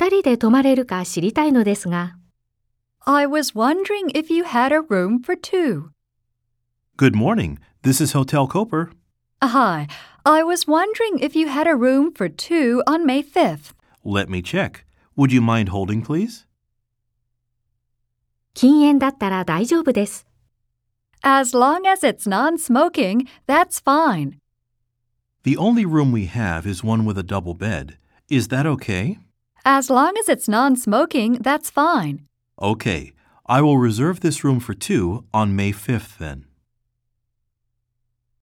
二人で泊まれるか知りたいのですが。 I was wondering if you had a room for two. Good morning. This is Hotel Koper. Hi, I was wondering if you had a room for two on May 5th. Let me check. Would you mind holding, please? 禁煙だったら大丈夫です。 As long as it's non-smoking, that's fine. The only room we have is one with a double bed. Is that okay? As long as it's non-smoking, that's fine. Okay. I will reserve this room for two on May 5th then.